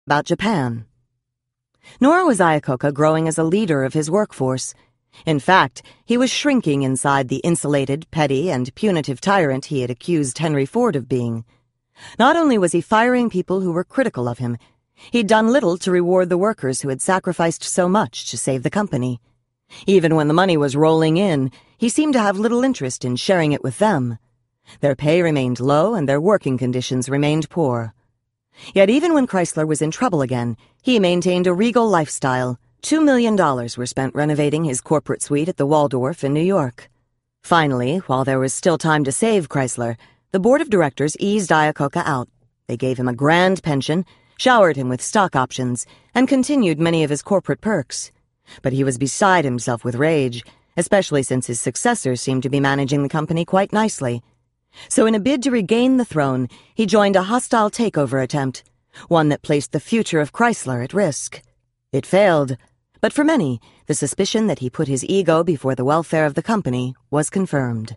about Japan. Nor was Iacocca growing as a leader of his workforce. In fact, he was shrinking inside the insulated, petty, and punitive tyrant he had accused Henry Ford of being. Not only was he firing people who were critical of him, he'd done little to reward the workers who had sacrificed so much to save the company. Even when the money was rolling in, he seemed to have little interest in sharing it with them. Their pay remained low and their working conditions remained poor. Yet even when Chrysler was in trouble again, he maintained a regal lifestyle. $2 million were spent renovating his corporate suite at the Waldorf in New York. Finally, while there was still time to save Chrysler, the board of directors eased Iacocca out. They gave him a grand pension, showered him with stock options, and continued many of his corporate perks. But he was beside himself with rage, especially since his successor seemed to be managing the company quite nicely. So in a bid to regain the throne, he joined a hostile takeover attempt, one that placed the future of Chrysler at risk. It failed, but for many, the suspicion that he put his ego before the welfare of the company was confirmed.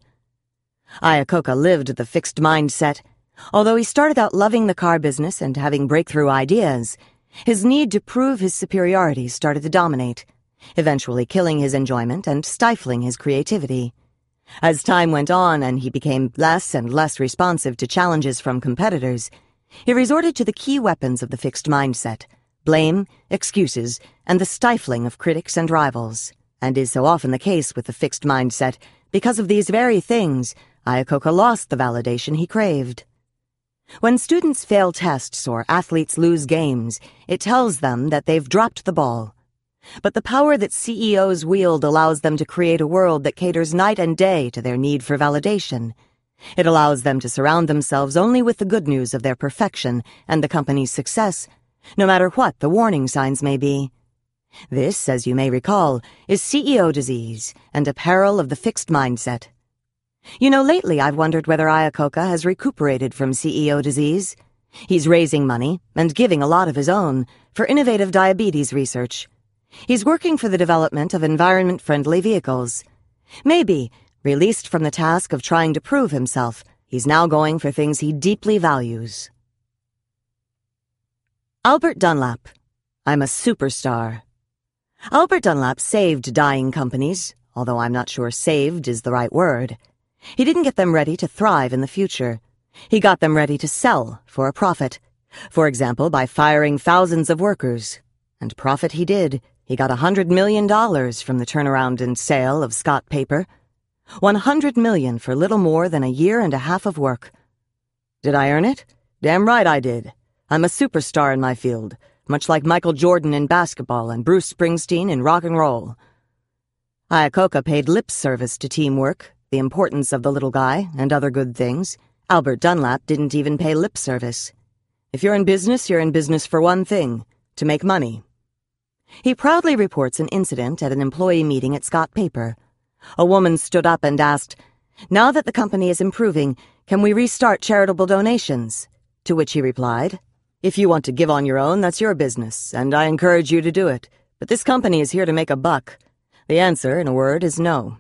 Iacocca lived the fixed mindset. Although he started out loving the car business and having breakthrough ideas, his need to prove his superiority started to dominate, eventually killing his enjoyment and stifling his creativity. As time went on and he became less and less responsive to challenges from competitors, he resorted to the key weapons of the fixed mindset: blame, excuses, and the stifling of critics and rivals. And is so often the case with the fixed mindset, because of these very things, Iacocca lost the validation he craved. When students fail tests or athletes lose games, it tells them that they've dropped the ball. But the power that CEOs wield allows them to create a world that caters night and day to their need for validation. It allows them to surround themselves only with the good news of their perfection and the company's success, no matter what the warning signs may be. This, as you may recall, is CEO disease and a peril of the fixed mindset. You know, lately I've wondered whether Iacocca has recuperated from CEO disease. He's raising money, and giving a lot of his own, for innovative diabetes research. He's working for the development of environment-friendly vehicles. Maybe, released from the task of trying to prove himself, he's now going for things he deeply values. Albert Dunlap. I'm a superstar. Albert Dunlap saved dying companies, although I'm not sure saved is the right word. He didn't get them ready to thrive in the future. He got them ready to sell for a profit. For example, by firing thousands of workers. And profit he did. He got $100 million from the turnaround and sale of Scott Paper. $100 million for little more than a year and a half of work. Did I earn it? Damn right I did. I'm a superstar in my field, much like Michael Jordan in basketball and Bruce Springsteen in rock and roll. Iacocca paid lip service to teamwork, the importance of the little guy, and other good things. Albert Dunlap didn't even pay lip service. If you're in business for one thing: to make money. He proudly reports an incident at an employee meeting at Scott Paper. A woman stood up and asked, "Now that the company is improving, can we restart charitable donations?" To which he replied, "If you want to give on your own, that's your business, and I encourage you to do it. But this company is here to make a buck." The answer, in a word, is no.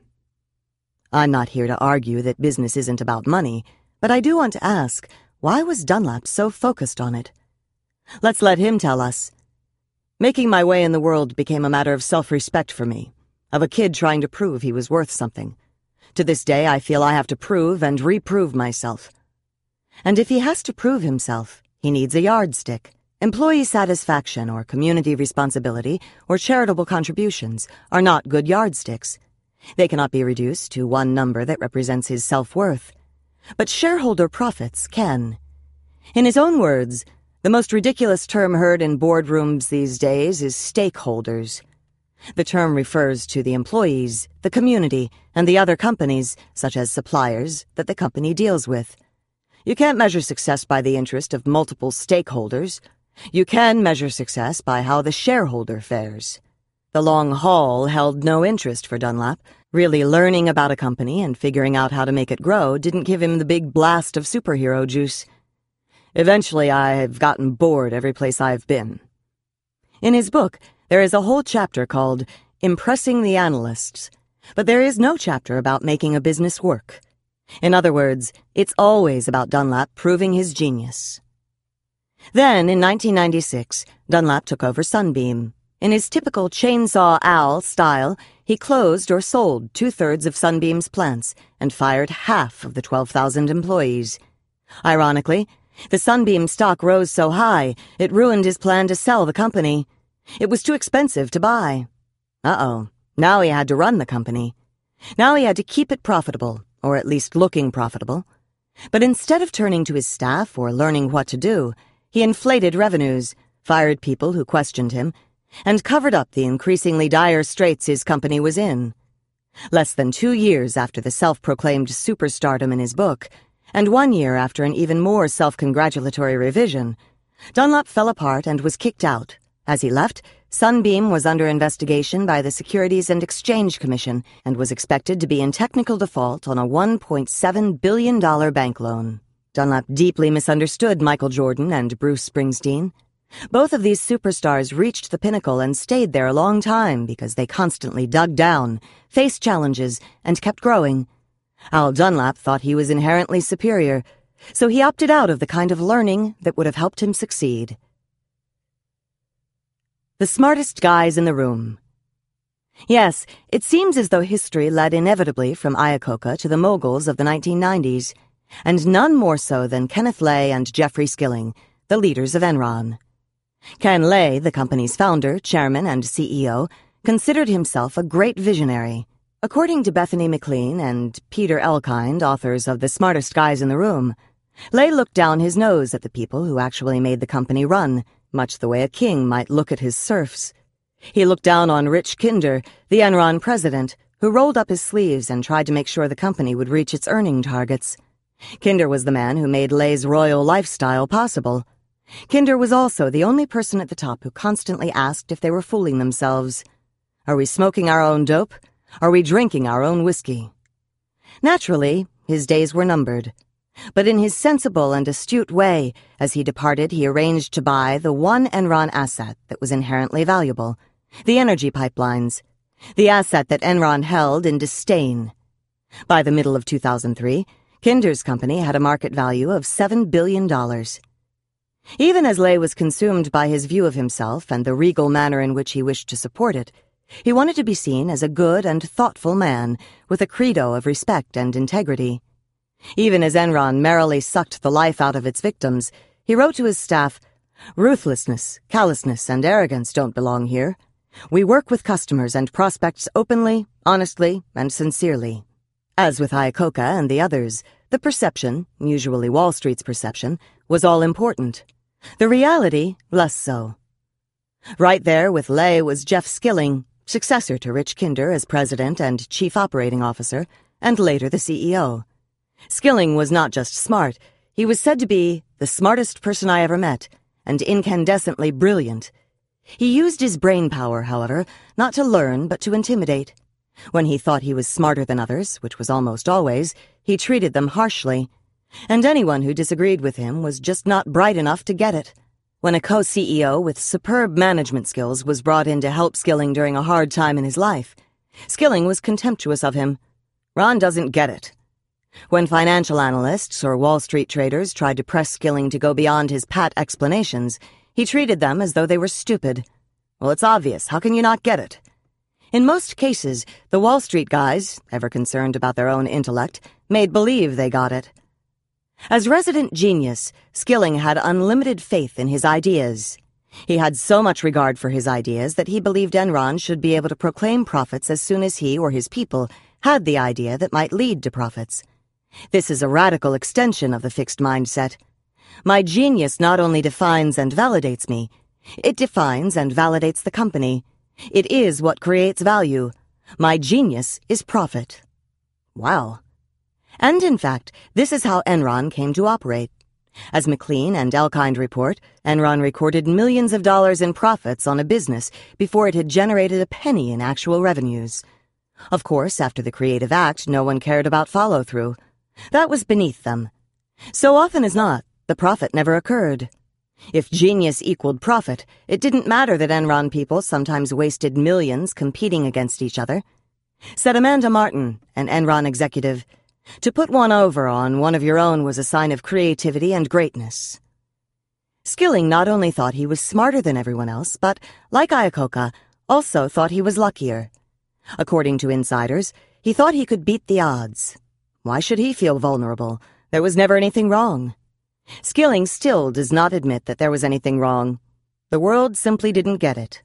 I'm not here to argue that business isn't about money, but I do want to ask, why was Dunlap so focused on it? Let's let him tell us. Making my way in the world became a matter of self-respect for me, of a kid trying to prove he was worth something. To this day, I feel I have to prove and reprove myself. And if he has to prove himself, he needs a yardstick. Employee satisfaction or community responsibility or charitable contributions are not good yardsticks. They cannot be reduced to one number that represents his self-worth. But shareholder profits can. In his own words, the most ridiculous term heard in boardrooms these days is stakeholders. The term refers to the employees, the community, and the other companies, such as suppliers, that the company deals with. You can't measure success by the interest of multiple stakeholders. You can measure success by how the shareholder fares. The long haul held no interest for Dunlap. Really learning about a company and figuring out how to make it grow didn't give him the big blast of superhero juice. Eventually, I've gotten bored every place I've been. In his book, there is a whole chapter called Impressing the Analysts, but there is no chapter about making a business work. In other words, it's always about Dunlap proving his genius. Then, in 1996, Dunlap took over Sunbeam. In his typical Chainsaw Al style, he closed or sold 2/3 of Sunbeam's plants and fired half of the 12,000 employees. Ironically, the Sunbeam stock rose so high, it ruined his plan to sell the company. It was too expensive to buy. Uh-oh, now he had to run the company. Now he had to keep it profitable, or at least looking profitable. But instead of turning to his staff or learning what to do, he inflated revenues, fired people who questioned him, and covered up the increasingly dire straits his company was in. Less than 2 years after the self-proclaimed superstardom in his book, and 1 year after an even more self-congratulatory revision, Dunlap fell apart and was kicked out. As he left, Sunbeam was under investigation by the Securities and Exchange Commission and was expected to be in technical default on a $1.7 billion bank loan. Dunlap deeply misunderstood Michael Jordan and Bruce Springsteen. Both of these superstars reached the pinnacle and stayed there a long time because they constantly dug down, faced challenges, and kept growing. Al Dunlap thought he was inherently superior, so he opted out of the kind of learning that would have helped him succeed. The smartest guys in the room. Yes, it seems as though history led inevitably from Iacocca to the moguls of the 1990s, and none more so than Kenneth Lay and Jeffrey Skilling, the leaders of Enron. Ken Lay, the company's founder, chairman, and CEO, considered himself a great visionary. According to Bethany McLean and Peter Elkind, authors of The Smartest Guys in the Room, Lay looked down his nose at the people who actually made the company run, much the way a king might look at his serfs. He looked down on Rich Kinder, the Enron president, who rolled up his sleeves and tried to make sure the company would reach its earning targets. Kinder was the man who made Lay's royal lifestyle possible. Kinder was also the only person at the top who constantly asked if they were fooling themselves. Are we smoking our own dope? Are we drinking our own whiskey? Naturally, his days were numbered. But in his sensible and astute way, as he departed, he arranged to buy the one Enron asset that was inherently valuable, the energy pipelines, the asset that Enron held in disdain. By the middle of 2003, Kinder's company had a market value of $7 billion. Even as Lay was consumed by his view of himself and the regal manner in which he wished to support it, he wanted to be seen as a good and thoughtful man with a credo of respect and integrity. Even as Enron merrily sucked the life out of its victims, he wrote to his staff, "Ruthlessness, callousness, and arrogance don't belong here. We work with customers and prospects openly, honestly, and sincerely." As with Iacocca and the others, the perception, usually Wall Street's perception, was all important. The reality, less so. Right there with Lay was Jeff Skilling, successor to Rich Kinder as president and chief operating officer, and later the CEO. Skilling was not just smart, he was said to be the smartest person I ever met, and incandescently brilliant. He used his brain power, however, not to learn but to intimidate. When he thought he was smarter than others, which was almost always, he treated them harshly. And anyone who disagreed with him was just not bright enough to get it. When a co-CEO with superb management skills was brought in to help Skilling during a hard time in his life, Skilling was contemptuous of him. "Ron doesn't get it." When financial analysts or Wall Street traders tried to press Skilling to go beyond his pat explanations, he treated them as though they were stupid. "Well, it's obvious. How can you not get it?" In most cases, the Wall Street guys, ever concerned about their own intellect, made believe they got it. As resident genius, Skilling had unlimited faith in his ideas. He had so much regard for his ideas that he believed Enron should be able to proclaim profits as soon as he or his people had the idea that might lead to profits. This is a radical extension of the fixed mindset. My genius not only defines and validates me, it defines and validates the company. It is what creates value. My genius is profit. Wow. And in fact, this is how Enron came to operate. As McLean and Elkind report, Enron recorded millions of dollars in profits on a business before it had generated a penny in actual revenues. Of course, after the creative act, no one cared about follow-through. That was beneath them. So often as not, the profit never occurred. If genius equaled profit, it didn't matter that Enron people sometimes wasted millions competing against each other. Said Amanda Martin, an Enron executive, "To put one over on one of your own was a sign of creativity and greatness." Skilling not only thought he was smarter than everyone else, but, like Iacocca, also thought he was luckier. According to insiders, he thought he could beat the odds. Why should he feel vulnerable? There was never anything wrong. Skilling still does not admit that there was anything wrong. The world simply didn't get it.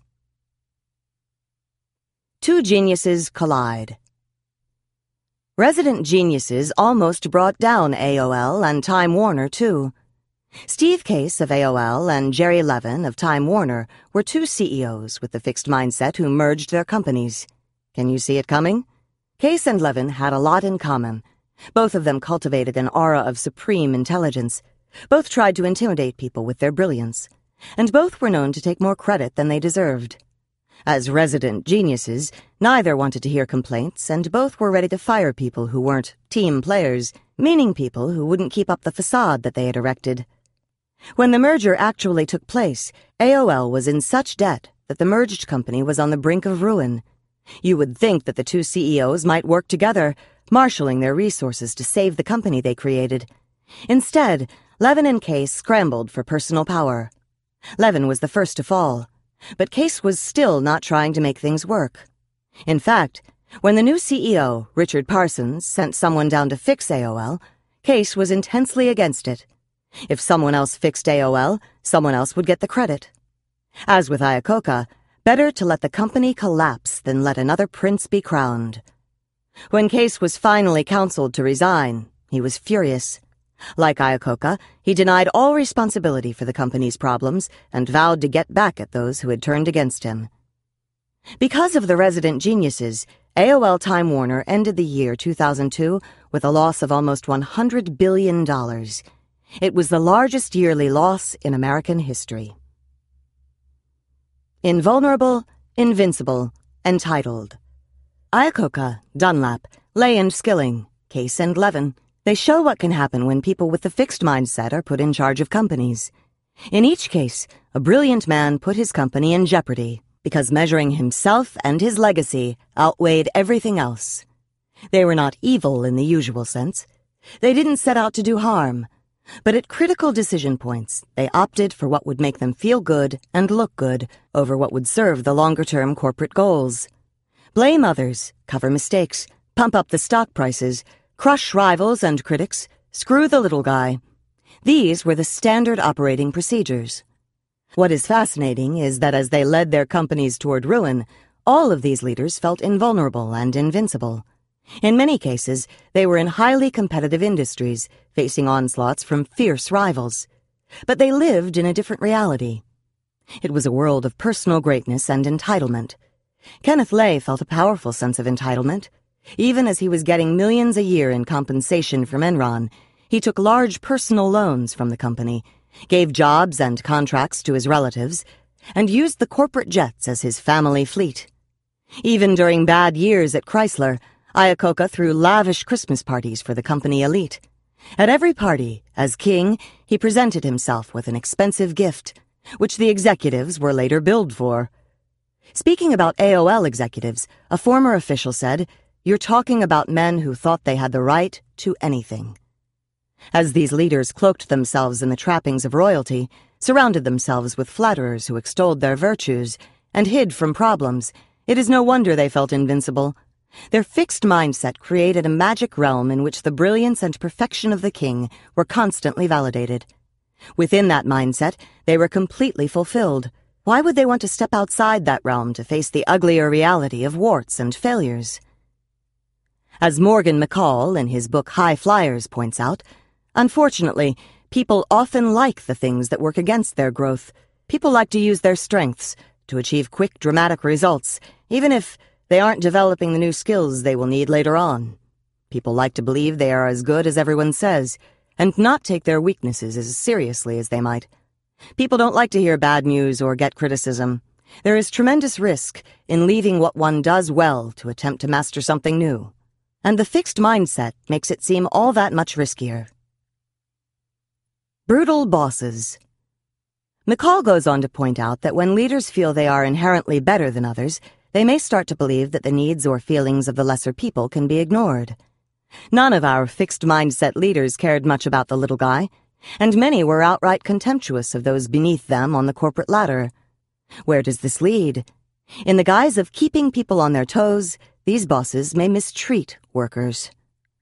Two geniuses collide. Resident geniuses almost brought down AOL and Time Warner, too. Steve Case of AOL and Jerry Levin of Time Warner were two CEOs with the fixed mindset who merged their companies. Can you see it coming? Case and Levin had a lot in common. Both of them cultivated an aura of supreme intelligence. Both tried to intimidate people with their brilliance. And both were known to take more credit than they deserved. As resident geniuses, neither wanted to hear complaints, and both were ready to fire people who weren't team players, meaning people who wouldn't keep up the facade that they had erected. When the merger actually took place, AOL was in such debt that the merged company was on the brink of ruin. You would think that the two CEOs might work together, marshaling their resources to save the company they created. Instead, Levin and Case scrambled for personal power. Levin was the first to fall, but Case was still not trying to make things work. In fact, when the new CEO, Richard Parsons, sent someone down to fix AOL, Case was intensely against it. If someone else fixed AOL, someone else would get the credit. As with Iacocca, better to let the company collapse than let another prince be crowned. When Case was finally counseled to resign, he was furious. Like Iacocca, he denied all responsibility for the company's problems and vowed to get back at those who had turned against him. Because of the resident geniuses, AOL Time Warner ended the year 2002 with a loss of almost $100 billion. It was the largest yearly loss in American history. Invulnerable, invincible, entitled. Iacocca, Dunlap, Lay and Skilling, Case and Levin. They show what can happen when people with the fixed mindset are put in charge of companies. In each case, a brilliant man put his company in jeopardy because measuring himself and his legacy outweighed everything else. They were not evil in the usual sense. They didn't set out to do harm. But at critical decision points, they opted for what would make them feel good and look good over what would serve the longer-term corporate goals. Blame others, cover mistakes, pump up the stock prices, crush rivals and critics, screw the little guy. These were the standard operating procedures. What is fascinating is that as they led their companies toward ruin, all of these leaders felt invulnerable and invincible. In many cases, they were in highly competitive industries, facing onslaughts from fierce rivals. But they lived in a different reality. It was a world of personal greatness and entitlement. Kenneth Lay felt a powerful sense of entitlement. Even as he was getting millions a year in compensation from Enron, he took large personal loans from the company, gave jobs and contracts to his relatives, and used the corporate jets as his family fleet. Even during bad years at Chrysler, Iacocca threw lavish Christmas parties for the company elite. At every party, as king, he presented himself with an expensive gift, which the executives were later billed for. Speaking about AOL executives, a former official said, "You're talking about men who thought they had the right to anything." As these leaders cloaked themselves in the trappings of royalty, surrounded themselves with flatterers who extolled their virtues, and hid from problems, it is no wonder they felt invincible. Their fixed mindset created a magic realm in which the brilliance and perfection of the king were constantly validated. Within that mindset, they were completely fulfilled. Why would they want to step outside that realm to face the uglier reality of warts and failures? As Morgan McCall, in his book High Flyers, points out, unfortunately, people often like the things that work against their growth. People like to use their strengths to achieve quick, dramatic results, even if they aren't developing the new skills they will need later on. People like to believe they are as good as everyone says, and not take their weaknesses as seriously as they might. People don't like to hear bad news or get criticism. There is tremendous risk in leaving what one does well to attempt to master something new. And the fixed mindset makes it seem all that much riskier. Brutal bosses. McCall goes on to point out that when leaders feel they are inherently better than others, they may start to believe that the needs or feelings of the lesser people can be ignored. None of our fixed mindset leaders cared much about the little guy. And many were outright contemptuous of those beneath them on the corporate ladder. Where does this lead? In the guise of keeping people on their toes, these bosses may mistreat workers.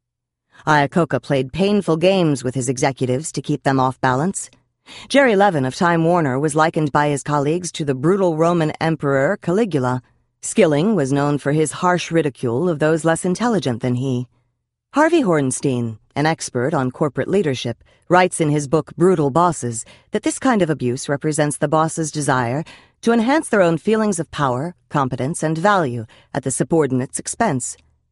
Iacocca played painful games with his executives to keep them off balance. Jerry Levin of Time Warner was likened by his colleagues to the brutal Roman emperor Caligula. Skilling was known for his harsh ridicule of those less intelligent than he. Harvey Hornstein, an expert on corporate leadership, writes in his book Brutal Bosses that this kind of abuse represents the boss's desire to enhance their own feelings of power, competence, and value at the subordinate's expense.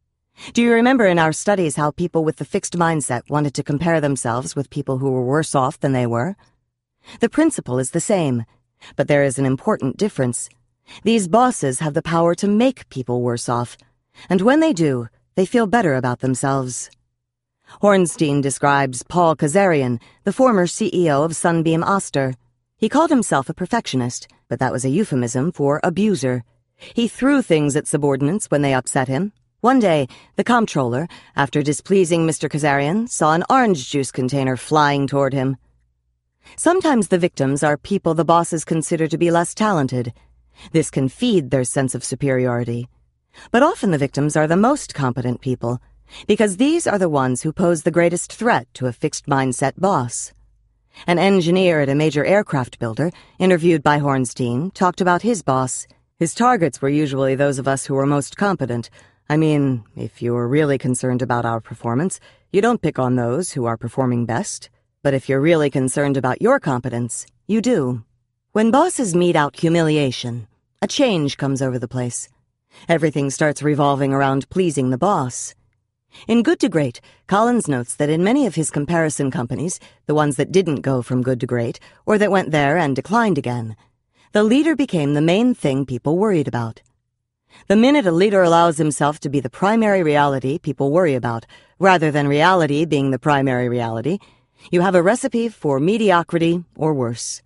Do you remember in our studies how people with the fixed mindset wanted to compare themselves with people who were worse off than they were? The principle is the same, but there is an important difference. These bosses have the power to make people worse off, and when they do, they feel better about themselves. Hornstein describes Paul Kazarian, the former CEO of Sunbeam Oster. He called himself a perfectionist, but that was a euphemism for abuser. He threw things at subordinates when they upset him. One day, the comptroller, after displeasing Mr. Kazarian, saw an orange juice container flying toward him. Sometimes the victims are people the bosses consider to be less talented. This can feed their sense of superiority. But often the victims are the most competent people, because these are the ones who pose the greatest threat to a fixed-mindset boss. An engineer at a major aircraft builder, interviewed by Hornstein, talked about his boss. His targets were usually those of us who were most competent. I mean, if you are really concerned about our performance, you don't pick on those who are performing best. But if you're really concerned about your competence, you do. When bosses mete out humiliation, a change comes over the place. Everything starts revolving around pleasing the boss. In Good to Great, Collins notes that in many of his comparison companies, the ones that didn't go from good to great, or that went there and declined again, the leader became the main thing people worried about. The minute a leader allows himself to be the primary reality people worry about, rather than reality being the primary reality, you have a recipe for mediocrity or worse.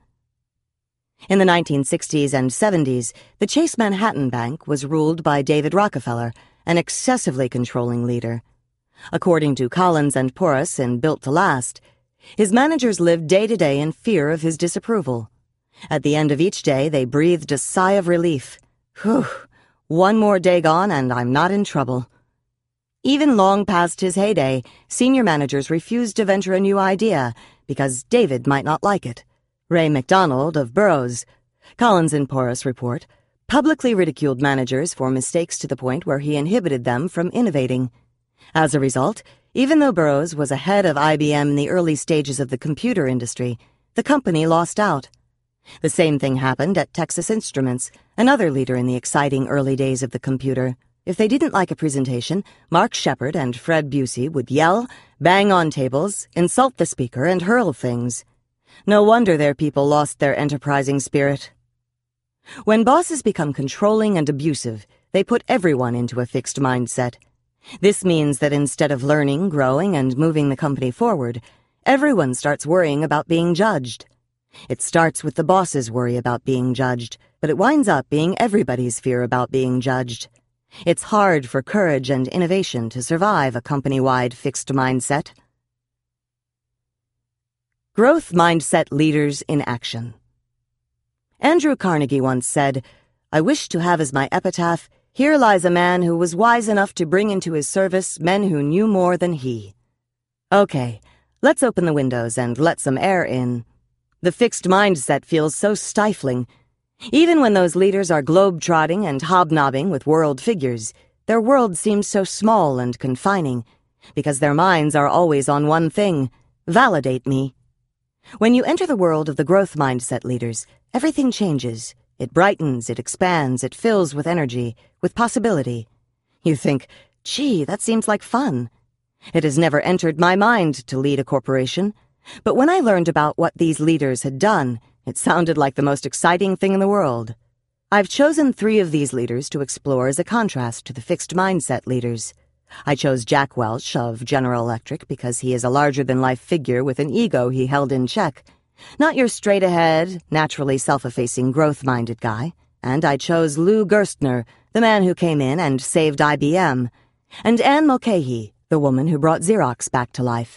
In the 1960s and 70s, the Chase Manhattan Bank was ruled by David Rockefeller, an excessively controlling leader. According to Collins and Porras in Built to Last, his managers lived day to day in fear of his disapproval. At the end of each day, they breathed a sigh of relief. Whew, one more day gone and I'm not in trouble. Even long past his heyday, senior managers refused to venture a new idea because David might not like it. Ray McDonald of Burroughs, Collins and Porras report, publicly ridiculed managers for mistakes to the point where he inhibited them from innovating. As a result, even though Burroughs was ahead of IBM in the early stages of the computer industry, the company lost out. The same thing happened at Texas Instruments, another leader in the exciting early days of the computer. If they didn't like a presentation, Mark Shepard and Fred Busey would yell, bang on tables, insult the speaker, and hurl things. No wonder their people lost their enterprising spirit. When bosses become controlling and abusive, they put everyone into a fixed mindset. This means that instead of learning, growing, and moving the company forward, everyone starts worrying about being judged. It starts with the boss's worry about being judged, but it winds up being everybody's fear about being judged. It's hard for courage and innovation to survive a company-wide fixed mindset. Growth mindset leaders in action. Andrew Carnegie once said, "I wish to have as my epitaph, 'Here lies a man who was wise enough to bring into his service men who knew more than he.'" Okay, let's open the windows and let some air in. The fixed mindset feels so stifling. Even when those leaders are globe-trotting and hobnobbing with world figures, their world seems so small and confining, because their minds are always on one thing: validate me. When you enter the world of the growth mindset leaders, everything changes. It brightens, it expands, it fills with energy, with possibility. You think, gee, that seems like fun. It has never entered my mind to lead a corporation, but when I learned about what these leaders had done, it sounded like the most exciting thing in the world. I've chosen 3 of these leaders to explore as a contrast to the fixed mindset leaders. I chose Jack Welch of General Electric because he is a larger-than-life figure with an ego he held in check. Not your straight-ahead, naturally self-effacing, growth-minded guy. And I chose Lou Gerstner, the man who came in and saved IBM. And Anne Mulcahy, the woman who brought Xerox back to life.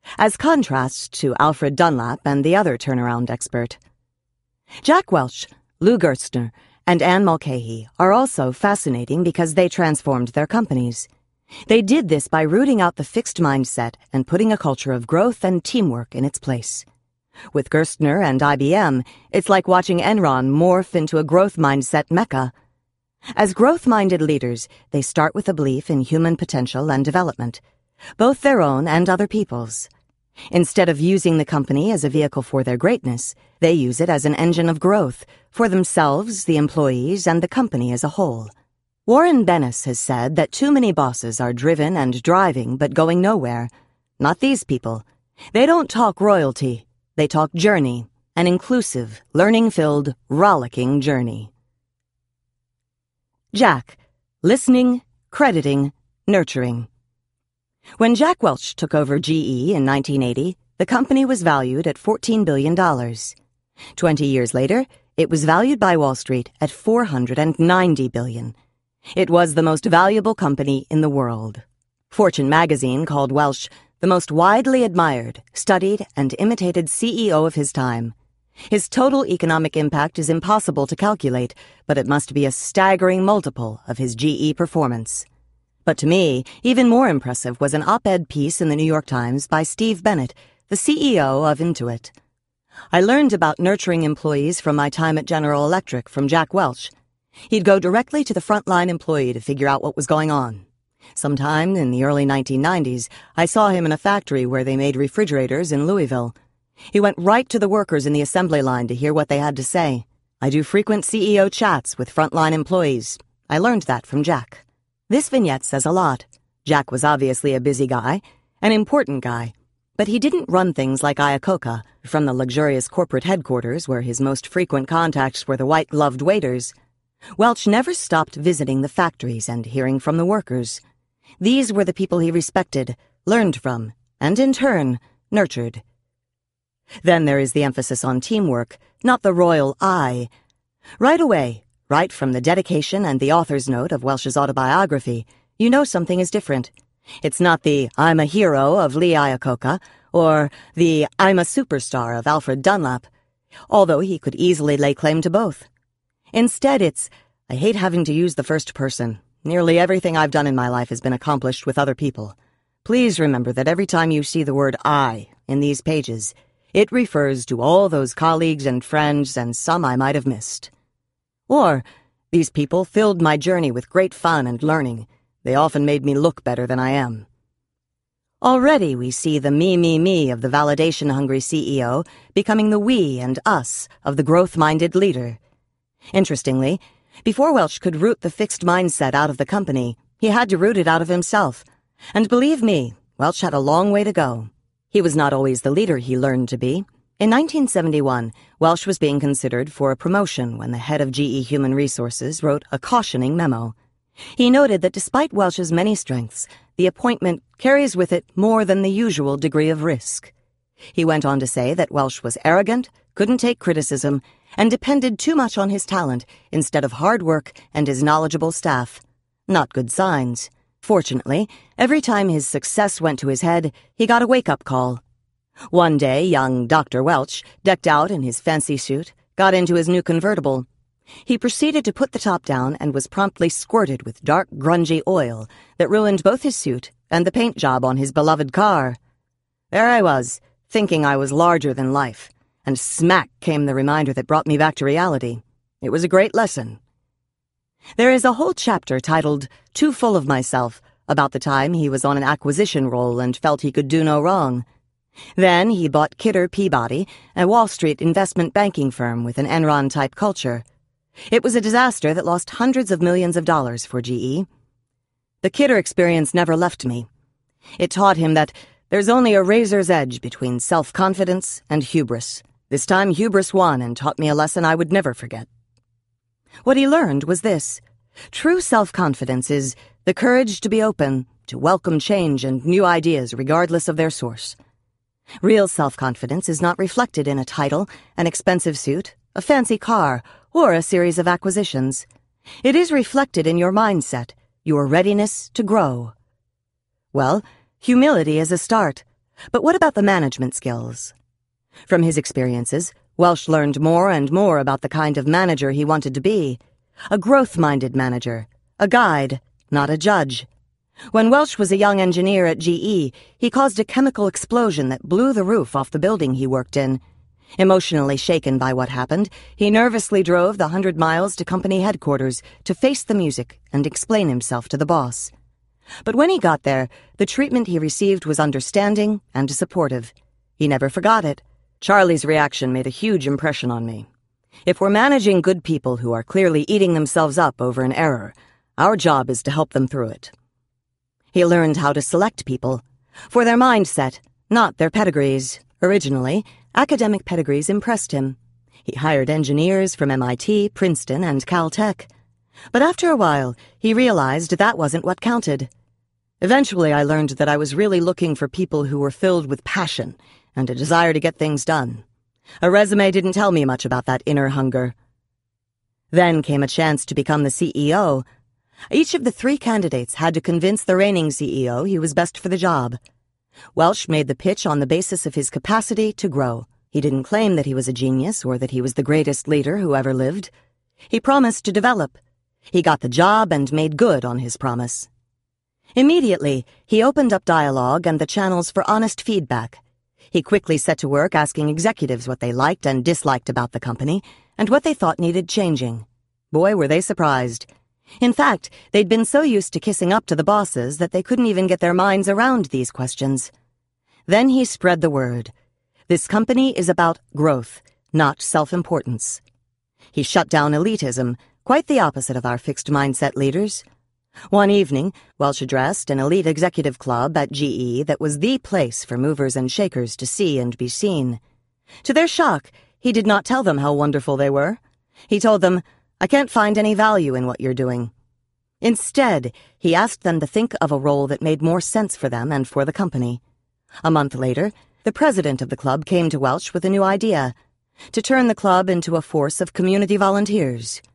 as contrast to Alfred Dunlap and the other turnaround expert. Jack Welch, Lou Gerstner, and Anne Mulcahy are also fascinating because they transformed their companies. They did this by rooting out the fixed mindset and putting a culture of growth and teamwork in its place. With Gerstner and IBM, it's like watching Enron morph into a growth mindset mecca. As growth-minded leaders, they start with a belief in human potential and development, both their own and other people's. Instead of using the company as a vehicle for their greatness, they use it as an engine of growth for themselves, the employees, and the company as a whole. Warren Bennis has said that too many bosses are driven and driving but going nowhere. Not these people. They don't talk royalty. They talk journey, an inclusive, learning-filled, rollicking journey. Jack, listening, crediting, nurturing. When Jack Welch took over GE in 1980, the company was valued at $14 billion. 20 years later, it was valued by Wall Street at $490 billion. It was the most valuable company in the world. Fortune magazine called Welch the most widely admired, studied, and imitated CEO of his time. His total economic impact is impossible to calculate, but it must be a staggering multiple of his GE performance. But to me, even more impressive was an op-ed piece in the New York Times by Steve Bennett, the CEO of Intuit. I learned about nurturing employees from my time at General Electric from Jack Welch. He'd go directly to the frontline employee to figure out what was going on. Sometime in the early 1990s, I saw him in a factory where they made refrigerators in Louisville. He went right to the workers in the assembly line to hear what they had to say. I do frequent CEO chats with frontline employees. I learned that from Jack. This vignette says a lot. Jack was obviously a busy guy, an important guy, but he didn't run things like Iacocca from the luxurious corporate headquarters where his most frequent contacts were the white-gloved waiters. Welch never stopped visiting the factories and hearing from the workers. These were the people he respected, learned from, and in turn, nurtured. Then there is the emphasis on teamwork, not the royal I. Right away, right from the dedication and the author's note of Welch's autobiography, you know something is different. It's not the I'm a hero of Lee Iacocca or the I'm a superstar of Alfred Dunlap, although he could easily lay claim to both. Instead, it's I hate having to use the first person. Nearly everything I've done in my life has been accomplished with other people. Please remember that every time you see the word I in these pages, it refers to all those colleagues and friends and some I might have missed. Or, these people filled my journey with great fun and learning. They often made me look better than I am. Already we see the me of the validation-hungry CEO becoming the we and us of the growth-minded leader. Interestingly, before Welch could root the fixed mindset out of the company, he had to root it out of himself. And believe me, Welch had a long way to go. He was not always the leader he learned to be. In 1971, Welch was being considered for a promotion when the head of GE Human Resources wrote a cautioning memo. He noted that despite Welch's many strengths, the appointment carries with it more than the usual degree of risk. He went on to say that Welch was arrogant, couldn't take criticism, and depended too much on his talent instead of hard work and his knowledgeable staff. Not good signs. Fortunately, every time his success went to his head, he got a wake-up call. One day, young Dr. Welch, decked out in his fancy suit, got into his new convertible. He proceeded to put the top down and was promptly squirted with dark, grungy oil that ruined both his suit and the paint job on his beloved car. There I was, thinking I was larger than life, and smack came the reminder that brought me back to reality. It was a great lesson. There is a whole chapter titled Too Full of Myself about the time he was on an acquisition roll and felt he could do no wrong. Then he bought Kidder Peabody, a Wall Street investment banking firm with an Enron-type culture. It was a disaster that lost hundreds of millions of dollars for GE. The Kidder experience never left me. It taught him that there's only a razor's edge between self-confidence and hubris. This time hubris won and taught me a lesson I would never forget. What he learned was this. True self-confidence is the courage to be open, to welcome change and new ideas regardless of their source. Real self-confidence is not reflected in a title, an expensive suit, a fancy car, or a series of acquisitions. It is reflected in your mindset, your readiness to grow. Well, humility is a start, But what about the management skills? From his experiences, Welsh learned more and more about the kind of manager he wanted to be. A growth-minded manager, a guide, not a judge. When Welsh was a young engineer at GE, he caused a chemical explosion that blew the roof off the building he worked in. Emotionally shaken by what happened, he nervously drove the 100 miles to company headquarters to face the music and explain himself to the boss. But when he got there, the treatment he received was understanding and supportive. He never forgot it. Charlie's reaction made a huge impression on me. If we're managing good people who are clearly eating themselves up over an error, our job is to help them through it. He learned how to select people, for their mindset, not their pedigrees. Originally, academic pedigrees impressed him. He hired engineers from MIT, Princeton, and Caltech. But after a while, he realized that wasn't what counted. Eventually, I learned that I was really looking for people who were filled with passion and a desire to get things done. A resume didn't tell me much about that inner hunger. Then came a chance to become the CEO. Each of the 3 candidates had to convince the reigning CEO he was best for the job. Welsh made the pitch on the basis of his capacity to grow. He didn't claim that he was a genius or that he was the greatest leader who ever lived. He promised to develop. He got the job and made good on his promise. Immediately, he opened up dialogue and the channels for honest feedback. He quickly set to work asking executives what they liked and disliked about the company and what they thought needed changing. Boy, were they surprised. In fact, they'd been so used to kissing up to the bosses that they couldn't even get their minds around these questions. Then he spread the word. This company is about growth, not self-importance. He shut down elitism, quite the opposite of our fixed-mindset leaders. One evening, Welsh addressed an elite executive club at GE that was the place for movers and shakers to see and be seen. To their shock, he did not tell them how wonderful they were. He told them, "I can't find any value in what you're doing." Instead, he asked them to think of a role that made more sense for them and for the company. A month later, the president of the club came to Welsh with a new idea: to turn the club into a force of community volunteers.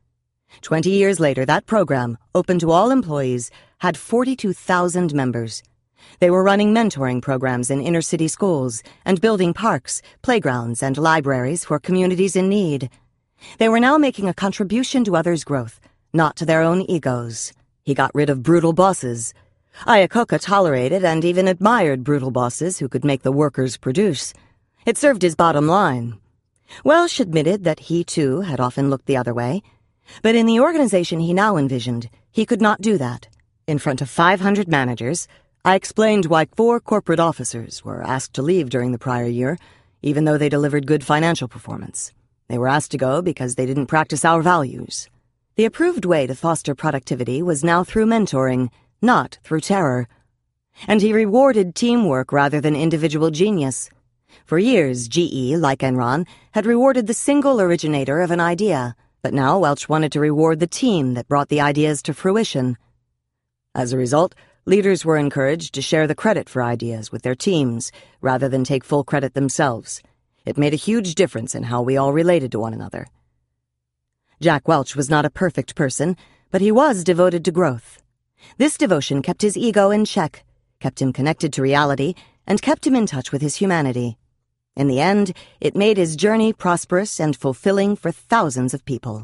20 years later, that program, open to all employees, had 42,000 members. They were running mentoring programs in inner-city schools and building parks, playgrounds, and libraries for communities in need. They were now making a contribution to others' growth, not to their own egos. He got rid of brutal bosses. Iacocca tolerated and even admired brutal bosses who could make the workers produce. It served his bottom line. Welsh admitted that he, too, had often looked the other way. But in the organization he now envisioned, he could not do that. In front of 500 managers, I explained why 4 corporate officers were asked to leave during the prior year, even though they delivered good financial performance. They were asked to go because they didn't practice our values. The approved way to foster productivity was now through mentoring, not through terror. And he rewarded teamwork rather than individual genius. For years, GE, like Enron, had rewarded the single originator of an idea. But now Welch wanted to reward the team that brought the ideas to fruition. As a result, leaders were encouraged to share the credit for ideas with their teams, rather than take full credit themselves. It made a huge difference in how we all related to one another. Jack Welch was not a perfect person, but he was devoted to growth. This devotion kept his ego in check, kept him connected to reality, and kept him in touch with his humanity. In the end, it made his journey prosperous and fulfilling for thousands of people.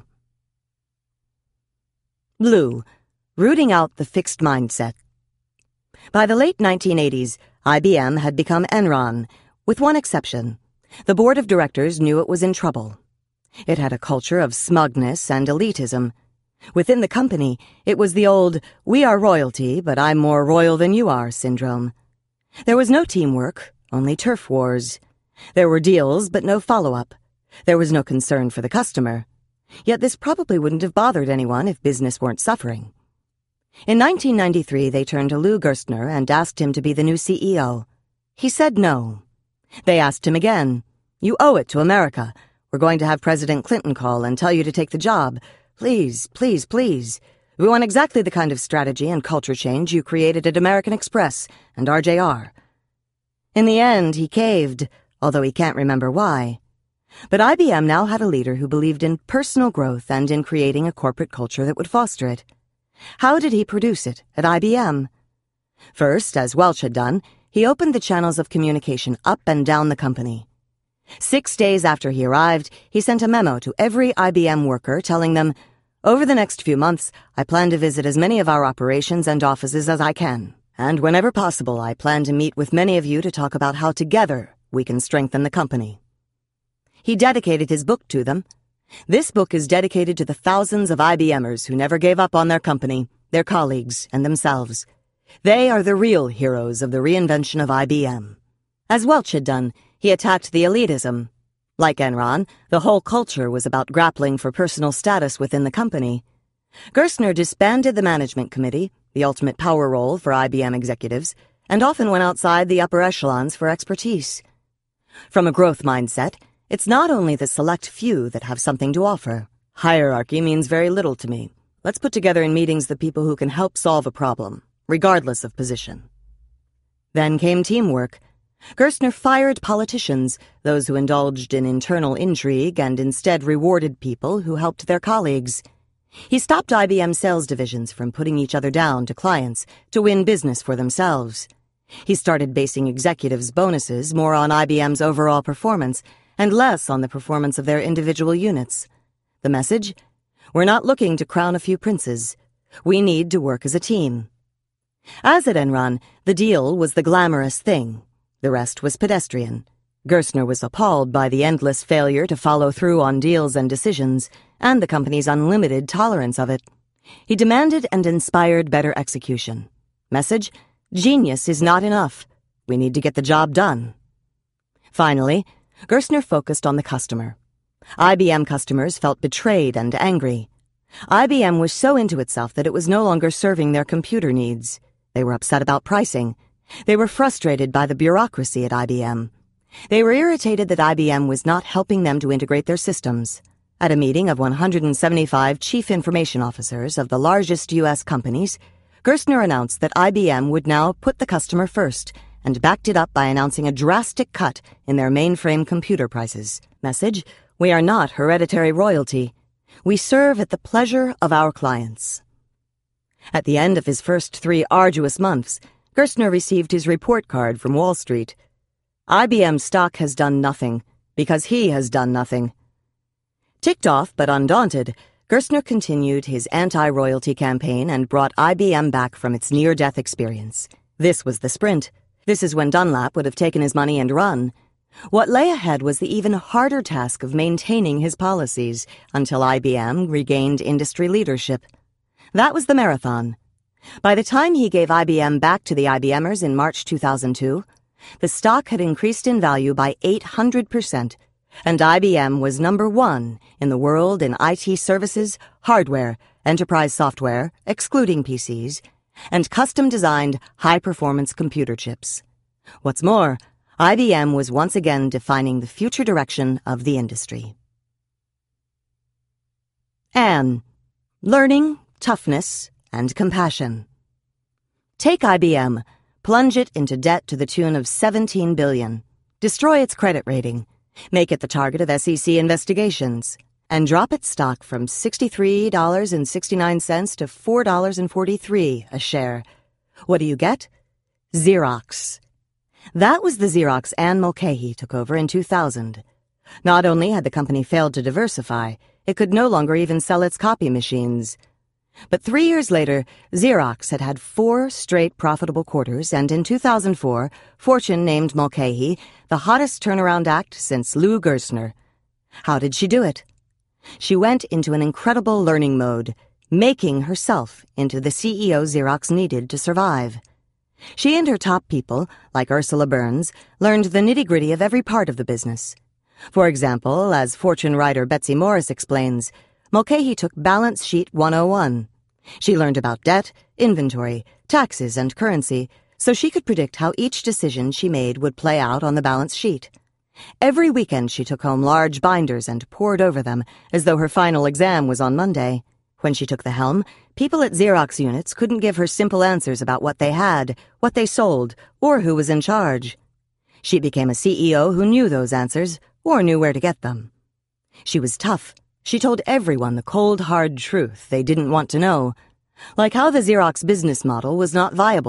Blue, rooting out the fixed mindset. By the late 1980s, IBM had become Enron, with one exception. The board of directors knew it was in trouble. It had a culture of smugness and elitism. Within the company, it was the old, "we are royalty, but I'm more royal than you are" syndrome. There was no teamwork, only turf wars. There were deals, but no follow-up. There was no concern for the customer. Yet this probably wouldn't have bothered anyone if business weren't suffering. In 1993, they turned to Lou Gerstner and asked him to be the new CEO. He said no. They asked him again, "You owe it to America. We're going to have President Clinton call and tell you to take the job. Please, please, please. We want exactly the kind of strategy and culture change you created at American Express and RJR." In the end, he caved, although he can't remember why. But IBM now had a leader who believed in personal growth and in creating a corporate culture that would foster it. How did he produce it at IBM? First, as Welch had done, he opened the channels of communication up and down the company. 6 days after he arrived, he sent a memo to every IBM worker telling them, "Over the next few months, I plan to visit as many of our operations and offices as I can. And whenever possible, I plan to meet with many of you to talk about how together we can strengthen the company." He dedicated his book to them. This book is dedicated to the thousands of IBMers who never gave up on their company, their colleagues, and themselves. They are the real heroes of the reinvention of IBM. As Welch had done, he attacked the elitism. Like Enron, the whole culture was about grappling for personal status within the company. Gerstner disbanded the management committee, the ultimate power role for IBM executives, and often went outside the upper echelons for expertise. From a growth mindset, it's not only the select few that have something to offer. Hierarchy means very little to me. Let's put together in meetings the people who can help solve a problem, regardless of position. Then came teamwork. Gerstner fired politicians, those who indulged in internal intrigue, and instead rewarded people who helped their colleagues. He stopped IBM sales divisions from putting each other down to clients to win business for themselves. He started basing executives' bonuses more on IBM's overall performance and less on the performance of their individual units. The message? We're not looking to crown a few princes. We need to work as a team. As at Enron, the deal was the glamorous thing. The rest was pedestrian. Gerstner was appalled by the endless failure to follow through on deals and decisions, and the company's unlimited tolerance of it. He demanded and inspired better execution. Message? Genius is not enough. We need to get the job done. Finally, Gerstner focused on the customer. IBM customers felt betrayed and angry. IBM was so into itself that it was no longer serving their computer needs. They were upset about pricing. They were frustrated by the bureaucracy at IBM. They were irritated that IBM was not helping them to integrate their systems. At a meeting of 175 chief information officers of the largest U.S. companies, Gerstner announced that IBM would now put the customer first, and backed it up by announcing a drastic cut in their mainframe computer prices. Message: we are not hereditary royalty. We serve at the pleasure of our clients. At the end of his first 3 arduous months, Gerstner received his report card from Wall Street. IBM stock has done nothing, because he has done nothing. Ticked off but undaunted, Gerstner continued his anti-royalty campaign and brought IBM back from its near-death experience. This was the sprint. This is when Dunlap would have taken his money and run. What lay ahead was the even harder task of maintaining his policies until IBM regained industry leadership. That was the marathon. By the time he gave IBM back to the IBMers in March 2002, the stock had increased in value by 800%, and IBM was number 1 in the world in IT services, hardware, enterprise software, excluding PCs, and custom-designed high-performance computer chips. What's more, IBM was once again defining the future direction of the industry. Anne. Learning, toughness, and compassion. Take IBM, plunge it into debt to the tune of $17 billion, destroy its credit rating, make it the target of SEC investigations, and drop its stock from $63.69 to $4.43 a share. What do you get? Xerox. That was the Xerox Anne Mulcahy took over in 2000. Not only had the company failed to diversify, it could no longer even sell its copy machines. But 3 years later, Xerox had had 4 straight profitable quarters, and in 2004, Fortune named Mulcahy the hottest turnaround act since Lou Gerstner. How did she do it? She went into an incredible learning mode, making herself into the CEO Xerox needed to survive. She and her top people, like Ursula Burns, learned the nitty-gritty of every part of the business. For example, as Fortune writer Betsy Morris explains, Mulcahy took Balance Sheet 101. She learned about debt, inventory, taxes, and currency, so she could predict how each decision she made would play out on the balance sheet. Every weekend she took home large binders and pored over them, as though her final exam was on Monday. When she took the helm, people at Xerox units couldn't give her simple answers about what they had, what they sold, or who was in charge. She became a CEO who knew those answers, or knew where to get them. She was tough. She told everyone the cold, hard truth they didn't want to know, like how the Xerox business model was not viable,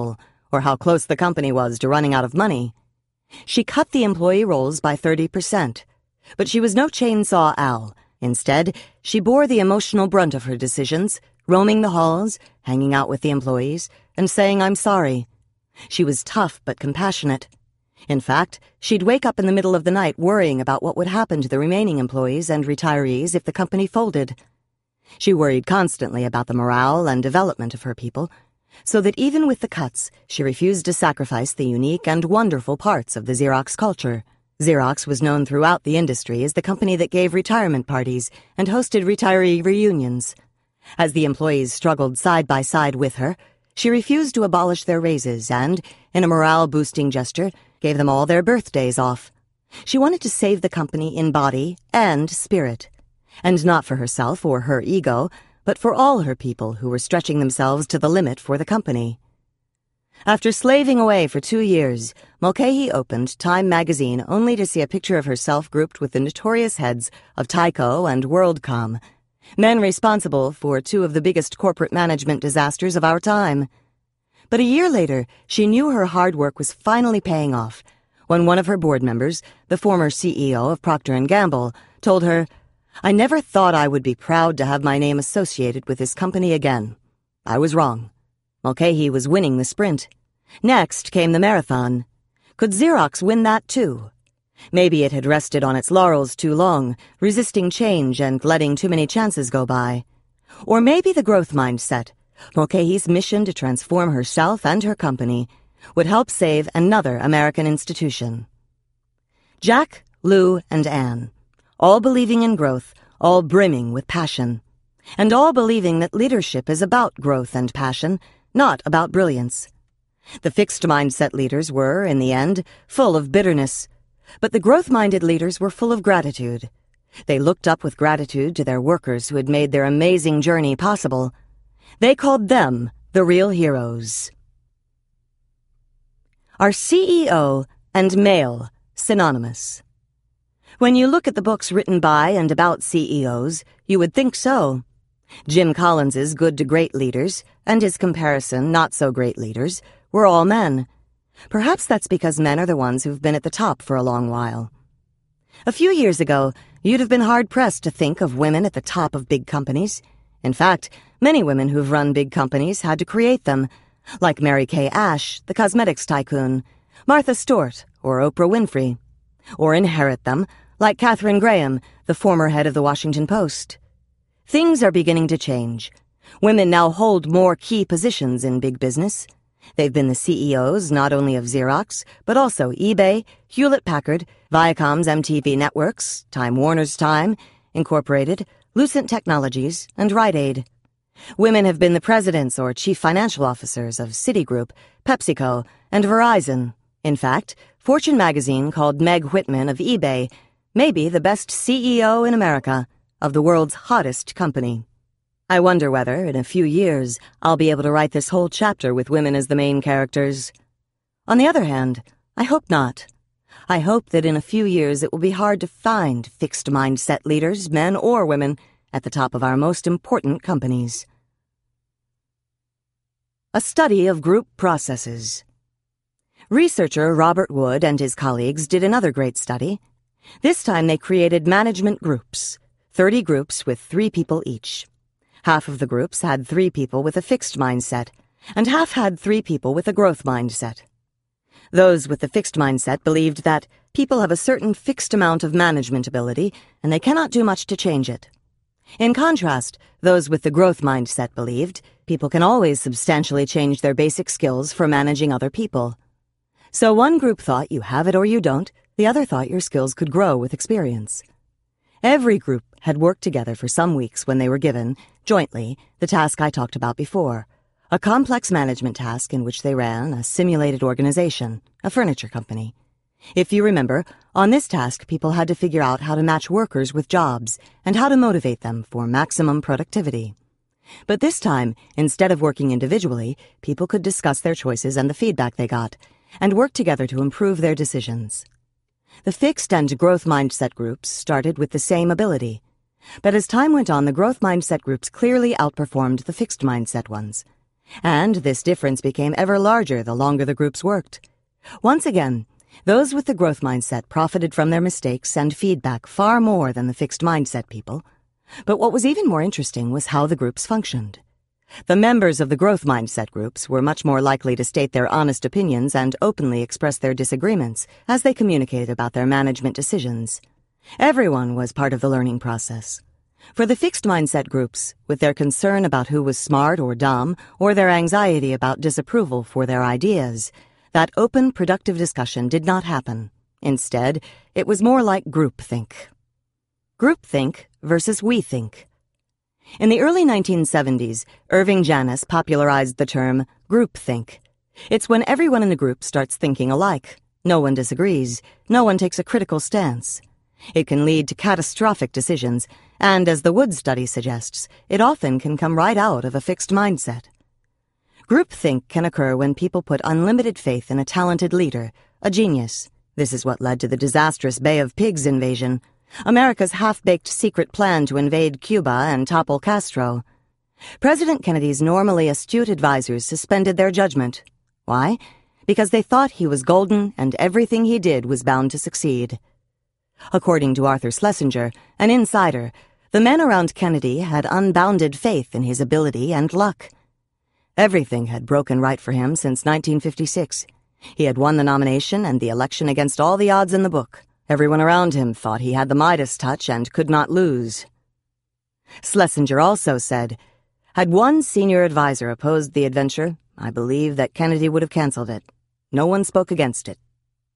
or how close the company was to running out of money. She cut the employee rolls by 30%, but she was no Chainsaw Al. Instead, she bore the emotional brunt of her decisions, roaming the halls, hanging out with the employees, and saying, "I'm sorry." She was tough but compassionate. In fact, she'd wake up in the middle of the night worrying about what would happen to the remaining employees and retirees if the company folded. She worried constantly about the morale and development of her people, so that even with the cuts, she refused to sacrifice the unique and wonderful parts of the Xerox culture. Xerox was known throughout the industry as the company that gave retirement parties and hosted retiree reunions. As the employees struggled side by side with her, she refused to abolish their raises and, in a morale-boosting gesture, gave them all their birthdays off. She wanted to save the company in body and spirit, and not for herself or her ego, but for all her people who were stretching themselves to the limit for the company. After slaving away for 2 years, Mulcahy opened Time magazine only to see a picture of herself grouped with the notorious heads of Tyco and WorldCom, men responsible for 2 of the biggest corporate management disasters of our time. But a year later, she knew her hard work was finally paying off when one of her board members, the former CEO of Procter & Gamble, told her, "I never thought I would be proud to have my name associated with this company again. I was wrong." Mulcahy was winning the sprint. Next came the marathon. Could Xerox win that too? Maybe it had rested on its laurels too long, resisting change and letting too many chances go by. Or maybe the growth mindset, Mulcahy's mission to transform herself and her company, would help save another American institution. Jack, Lou, and Anne, all believing in growth, all brimming with passion, and all believing that leadership is about growth and passion, not about brilliance. The fixed-mindset leaders were, in the end, full of bitterness, but the growth-minded leaders were full of gratitude. They looked up with gratitude to their workers who had made their amazing journey possible. They called them the real heroes. Are CEO and male synonymous? When you look at the books written by and about CEOs, you would think so. Jim Collins's Good to Great Leaders and his comparison Not So Great Leaders were all men. Perhaps that's because men are the ones who've been at the top for a long while. A few years ago, you'd have been hard-pressed to think of women at the top of big companies. In fact, many women who've run big companies had to create them, like Mary Kay Ash, the cosmetics tycoon, Martha Stewart, or Oprah Winfrey, or inherit them, like Katharine Graham, the former head of the Washington Post. Things are beginning to change. Women now hold more key positions in big business. They've been the CEOs not only of Xerox, but also eBay, Hewlett-Packard, Viacom's MTV Networks, Time Warner's Time, Incorporated, Lucent Technologies, and Rite Aid. Women have been the presidents or chief financial officers of Citigroup, PepsiCo, and Verizon. In fact, Fortune magazine called Meg Whitman of eBay maybe the best CEO in America, of the world's hottest company. I wonder whether, in a few years, I'll be able to write this whole chapter with women as the main characters. On the other hand, I hope not. I hope that in a few years it will be hard to find fixed-mindset leaders, men or women, at the top of our most important companies. A study of group processes. Researcher Robert Wood and his colleagues did another great study. This time they created management groups, 30 groups with 3 people each. Half of the groups had 3 people with a fixed mindset, and half had 3 people with a growth mindset. Those with the fixed mindset believed that people have a certain fixed amount of management ability, and they cannot do much to change it. In contrast, those with the growth mindset believed people can always substantially change their basic skills for managing other people. So one group thought you have it or you don't, the other thought your skills could grow with experience. Every group had worked together for some weeks when they were given, jointly, the task I talked about before, a complex management task in which they ran a simulated organization, a furniture company. If you remember, on this task people had to figure out how to match workers with jobs and how to motivate them for maximum productivity. But this time, instead of working individually, people could discuss their choices and the feedback they got, and work together to improve their decisions. The fixed and growth mindset groups started with the same ability. But as time went on, the growth mindset groups clearly outperformed the fixed mindset ones. And this difference became ever larger the longer the groups worked. Once again, those with the growth mindset profited from their mistakes and feedback far more than the fixed mindset people. But what was even more interesting was how the groups functioned. The members of the growth mindset groups were much more likely to state their honest opinions and openly express their disagreements as they communicated about their management decisions. Everyone was part of the learning process. For the fixed mindset groups, with their concern about who was smart or dumb, or their anxiety about disapproval for their ideas, that open, productive discussion did not happen. Instead, it was more like groupthink. Groupthink versus we think. In the early 1970s, Irving Janis popularized the term groupthink. It's when everyone in the group starts thinking alike. No one disagrees. No one takes a critical stance. It can lead to catastrophic decisions, and as the Wood study suggests, it often can come right out of a fixed mindset. Groupthink can occur when people put unlimited faith in a talented leader, a genius. This is what led to the disastrous Bay of Pigs invasion, America's half-baked secret plan to invade Cuba and topple Castro. President Kennedy's normally astute advisors suspended their judgment. Why? Because they thought he was golden and everything he did was bound to succeed. According to Arthur Schlesinger, an insider, the men around Kennedy had unbounded faith in his ability and luck. Everything had broken right for him since 1956. He had won the nomination and the election against all the odds in the book. Everyone around him thought he had the Midas touch and could not lose. Schlesinger also said, "Had one senior advisor opposed the adventure, I believe that Kennedy would have canceled it. No one spoke against it."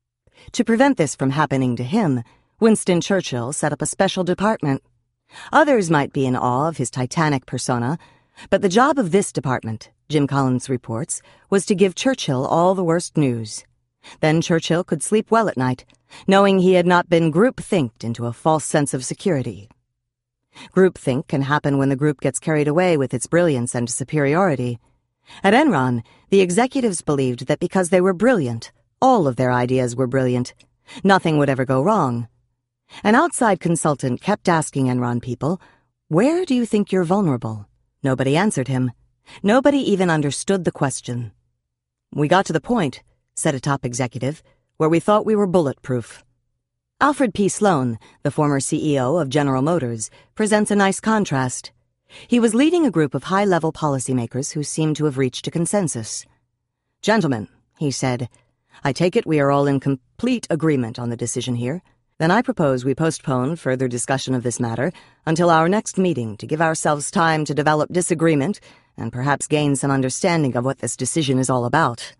To prevent this from happening to him, Winston Churchill set up a special department. Others might be in awe of his titanic persona, but the job of this department, Jim Collins reports, was to give Churchill all the worst news. Then Churchill could sleep well at night, knowing he had not been group-thinked into a false sense of security. Groupthink can happen when the group gets carried away with its brilliance and superiority. At Enron, the executives believed that because they were brilliant, all of their ideas were brilliant. Nothing would ever go wrong. An outside consultant kept asking Enron people, "Where do you think you're vulnerable?" Nobody answered him. Nobody even understood the question. "We got to the point," said a top executive, "where we thought we were bulletproof." Alfred P. Sloan, the former CEO of General Motors, presents a nice contrast. He was leading a group of high-level policymakers who seemed to have reached a consensus. "Gentlemen," he said, "I take it we are all in complete agreement on the decision here. Then I propose we postpone further discussion of this matter until our next meeting to give ourselves time to develop disagreement and perhaps gain some understanding of what this decision is all about."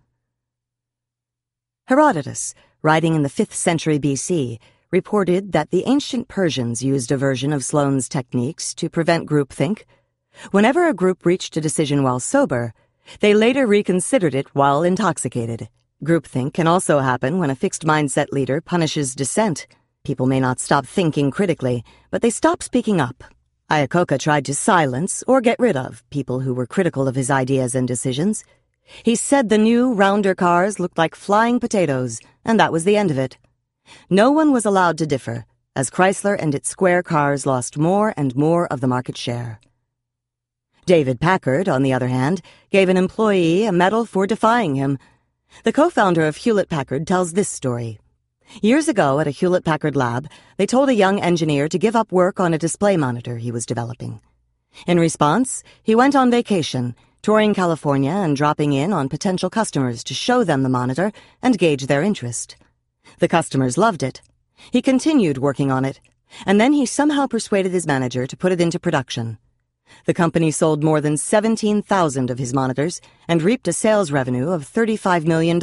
Herodotus, writing in the 5th century BC, reported that the ancient Persians used a version of Sloane's techniques to prevent groupthink. Whenever a group reached a decision while sober, they later reconsidered it while intoxicated. Groupthink can also happen when a fixed mindset leader punishes dissent. People may not stop thinking critically, but they stop speaking up. Iacocca tried to silence or get rid of people who were critical of his ideas and decisions. He said the new, rounder cars looked like flying potatoes, and that was the end of it. No one was allowed to differ, as Chrysler and its square cars lost more and more of the market share. David Packard, on the other hand, gave an employee a medal for defying him. The co-founder of Hewlett-Packard tells this story. Years ago at a Hewlett-Packard lab, they told a young engineer to give up work on a display monitor he was developing. In response, he went on vacation, touring California and dropping in on potential customers to show them the monitor and gauge their interest. The customers loved it. He continued working on it, and then he somehow persuaded his manager to put it into production. The company sold more than 17,000 of his monitors and reaped a sales revenue of $35 million.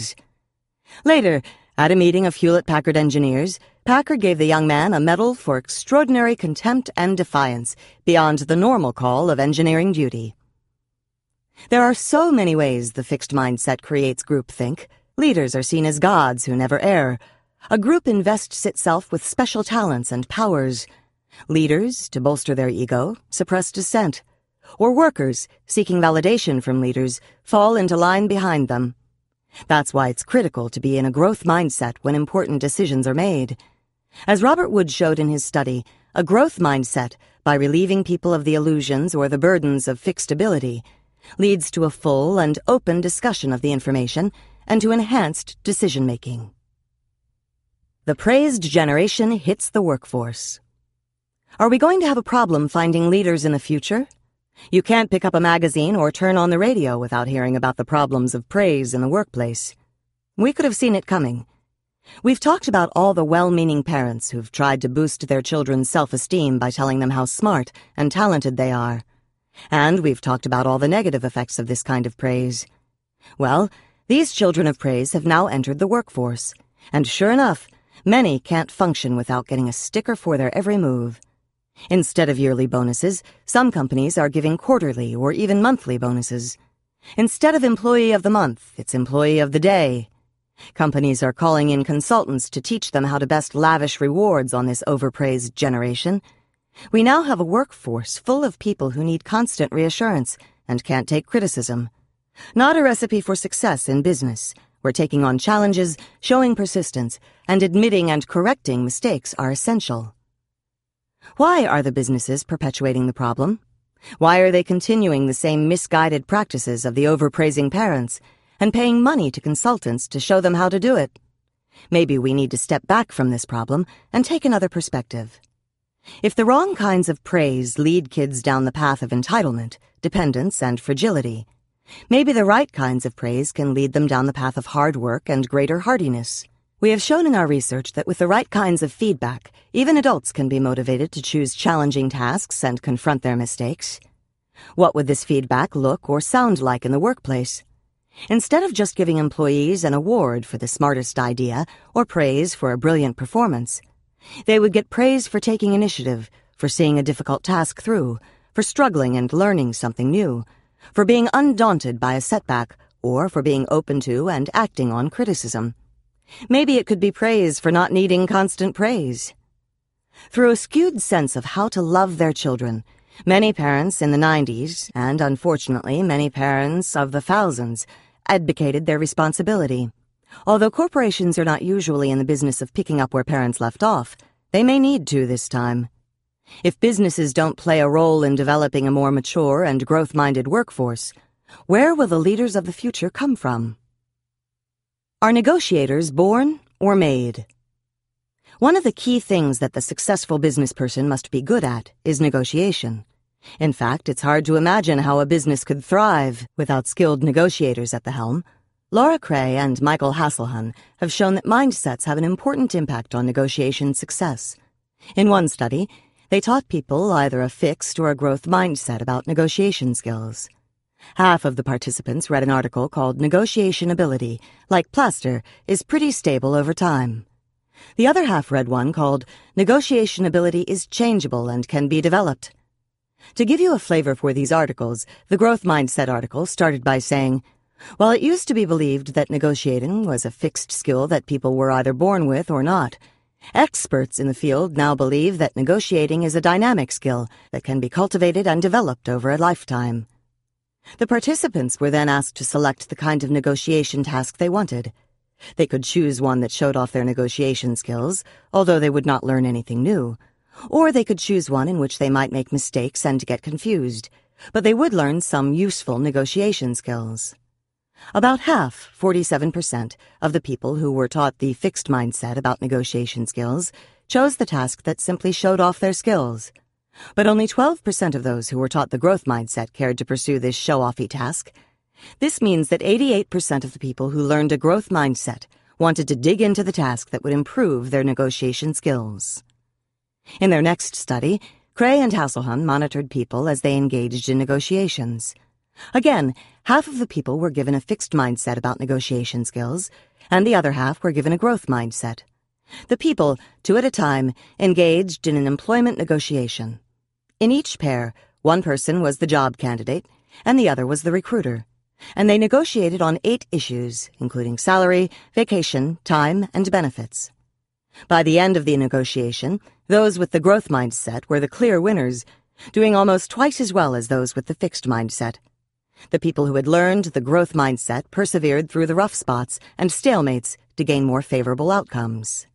Later, at a meeting of Hewlett-Packard engineers, Packard gave the young man a medal for extraordinary contempt and defiance beyond the normal call of engineering duty. There are so many ways the fixed mindset creates groupthink. Leaders are seen as gods who never err. A group invests itself with special talents and powers. Leaders, to bolster their ego, suppress dissent. Or workers, seeking validation from leaders, fall into line behind them. That's why it's critical to be in a growth mindset when important decisions are made. As Robert Wood showed in his study, a growth mindset, by relieving people of the illusions or the burdens of fixed ability, leads to a full and open discussion of the information and to enhanced decision-making. The praised generation hits the workforce. Are we going to have a problem finding leaders in the future? You can't pick up a magazine or turn on the radio without hearing about the problems of praise in the workplace. We could have seen it coming. We've talked about all the well-meaning parents who've tried to boost their children's self-esteem by telling them how smart and talented they are. And we've talked about all the negative effects of this kind of praise. Well, these children of praise have now entered the workforce, and sure enough, many can't function without getting a sticker for their every move. Instead of yearly bonuses, some companies are giving quarterly or even monthly bonuses. Instead of Employee of the Month, it's Employee of the Day. Companies are calling in consultants to teach them how to best lavish rewards on this overpraised generation. We now have a workforce full of people who need constant reassurance and can't take criticism. Not a recipe for success in business, where taking on challenges, showing persistence, and admitting and correcting mistakes are essential. Why are the businesses perpetuating the problem? Why are they continuing the same misguided practices of the overpraising parents and paying money to consultants to show them how to do it? Maybe we need to step back from this problem and take another perspective. If the wrong kinds of praise lead kids down the path of entitlement, dependence, and fragility, maybe the right kinds of praise can lead them down the path of hard work and greater hardiness. We have shown in our research that with the right kinds of feedback, even adults can be motivated to choose challenging tasks and confront their mistakes. What would this feedback look or sound like in the workplace? Instead of just giving employees an award for the smartest idea or praise for a brilliant performance, they would get praise for taking initiative, for seeing a difficult task through, for struggling and learning something new, for being undaunted by a setback, or for being open to and acting on criticism. Maybe it could be praise for not needing constant praise. Through a skewed sense of how to love their children, many parents in the 90s, and unfortunately many parents of the thousands, advocated their responsibility. Although corporations are not usually in the business of picking up where parents left off, they may need to this time. If businesses don't play a role in developing a more mature and growth-minded workforce, where will the leaders of the future come from? Are negotiators born or made? One of the key things that the successful business person must be good at is negotiation. In fact, it's hard to imagine how a business could thrive without skilled negotiators at the helm. Laura Cray and Michael Hasselhahn have shown that mindsets have an important impact on negotiation success. In one study, they taught people either a fixed or a growth mindset about negotiation skills. Half of the participants read an article called Negotiation Ability, Like Plaster, is Pretty Stable Over Time. The other half read one called Negotiation Ability is Changeable and Can Be Developed. To give you a flavor for these articles, the Growth Mindset article started by saying, while it used to be believed that negotiating was a fixed skill that people were either born with or not, experts in the field now believe that negotiating is a dynamic skill that can be cultivated and developed over a lifetime. The participants were then asked to select the kind of negotiation task they wanted. They could choose one that showed off their negotiation skills, although they would not learn anything new, or they could choose one in which they might make mistakes and get confused, but they would learn some useful negotiation skills. About half, 47%, of the people who were taught the fixed mindset about negotiation skills chose the task that simply showed off their skills. But only 12% of those who were taught the growth mindset cared to pursue this show-offy task. This means that 88% of the people who learned a growth mindset wanted to dig into the task that would improve their negotiation skills. In their next study, Cray and Hasselhahn monitored people as they engaged in negotiations. Again, half of the people were given a fixed mindset about negotiation skills, and the other half were given a growth mindset. The people, two at a time, engaged in an employment negotiation. In each pair, one person was the job candidate, and the other was the recruiter, and they negotiated on 8 issues, including salary, vacation, time, and benefits. By the end of the negotiation, those with the growth mindset were the clear winners, doing almost twice as well as those with the fixed mindset. The people who had learned the growth mindset persevered through the rough spots and stalemates to gain more favorable outcomes.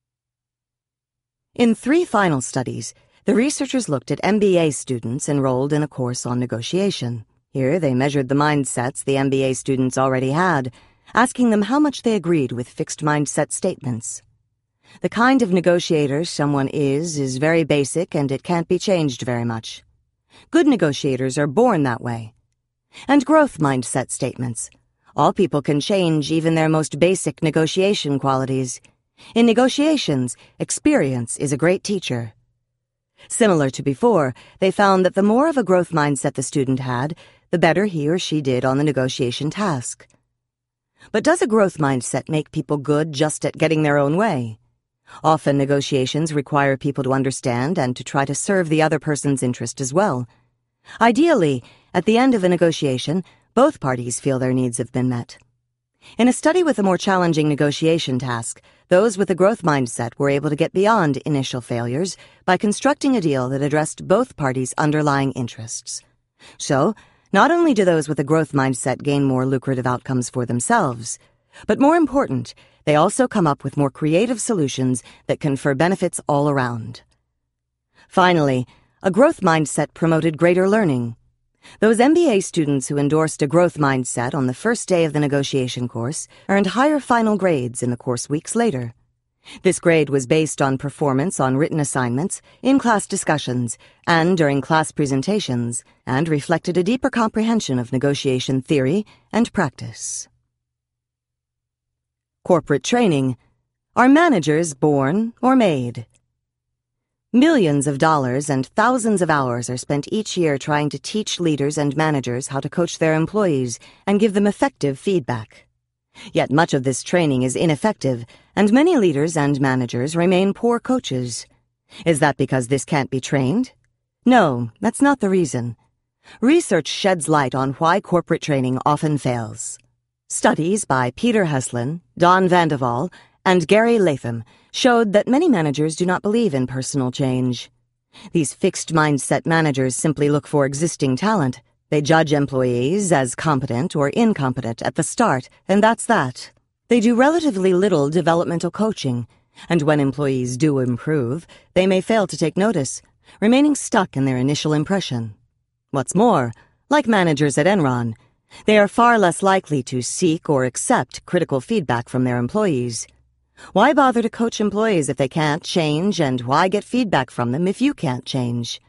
In 3 final studies, the researchers looked at MBA students enrolled in a course on negotiation. Here they measured the mindsets the MBA students already had, asking them how much they agreed with fixed mindset statements. The kind of negotiator someone is very basic and it can't be changed very much. Good negotiators are born that way. And growth mindset statements. All people can change even their most basic negotiation qualities. In negotiations, experience is a great teacher. Similar to before, they found that the more of a growth mindset the student had, the better he or she did on the negotiation task. But does a growth mindset make people good just at getting their own way? Often negotiations require people to understand and to try to serve the other person's interest as well. Ideally, at the end of a negotiation, both parties feel their needs have been met. In a study with a more challenging negotiation task, those with a growth mindset were able to get beyond initial failures by constructing a deal that addressed both parties' underlying interests. So, not only do those with a growth mindset gain more lucrative outcomes for themselves, but more important, they also come up with more creative solutions that confer benefits all around. Finally, a growth mindset promoted greater learning. Those MBA students who endorsed a growth mindset on the first day of the negotiation course earned higher final grades in the course weeks later. This grade was based on performance on written assignments, in-class discussions, and during class presentations, and reflected a deeper comprehension of negotiation theory and practice. Corporate training. Are managers born or made? Millions of dollars and thousands of hours are spent each year trying to teach leaders and managers how to coach their employees and give them effective feedback. Yet much of this training is ineffective, and many leaders and managers remain poor coaches. Is that because this can't be trained? No, that's not the reason. Research sheds light on why corporate training often fails. Studies by Peter Heslin, Don Vandeval, and Gary Latham showed that many managers do not believe in personal change. These fixed mindset managers simply look for existing talent. They judge employees as competent or incompetent at the start, and that's that. They do relatively little developmental coaching, and when employees do improve, they may fail to take notice, remaining stuck in their initial impression. What's more, like managers at Enron, they are far less likely to seek or accept critical feedback from their employees. Why bother to coach employees if they can't change, and why get feedback from them if you can't change?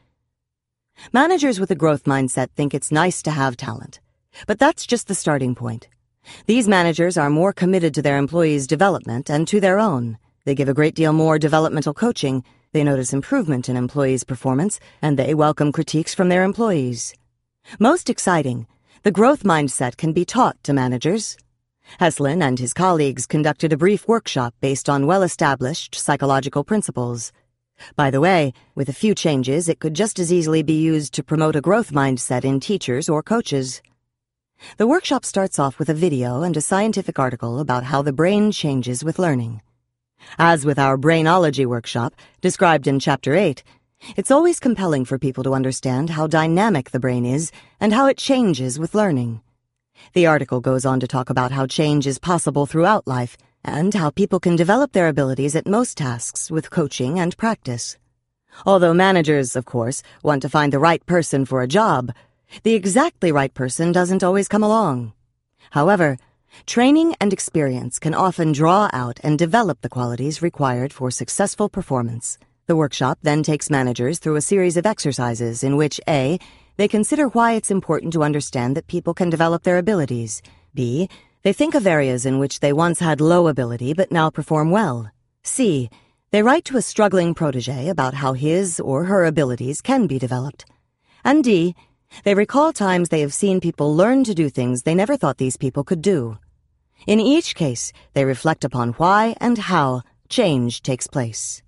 Managers with a growth mindset think it's nice to have talent, but that's just the starting point. These managers are more committed to their employees' development and to their own. They give a great deal more developmental coaching, they notice improvement in employees' performance, and they welcome critiques from their employees. Most exciting, the growth mindset can be taught to managers. Heslin and his colleagues conducted a brief workshop based on well-established psychological principles. By the way, with a few changes, it could just as easily be used to promote a growth mindset in teachers or coaches. The workshop starts off with a video and a scientific article about how the brain changes with learning. As with our Brainology workshop, described in Chapter 8, it's always compelling for people to understand how dynamic the brain is and how it changes with learning. The article goes on to talk about how change is possible throughout life and how people can develop their abilities at most tasks with coaching and practice. Although managers, of course, want to find the right person for a job, the exactly right person doesn't always come along. However, training and experience can often draw out and develop the qualities required for successful performance. The workshop then takes managers through a series of exercises in which A, they consider why it's important to understand that people can develop their abilities. B, they think of areas in which they once had low ability but now perform well. C, they write to a struggling protege about how his or her abilities can be developed. And D, they recall times they have seen people learn to do things they never thought these people could do. In each case, they reflect upon why and how change takes place.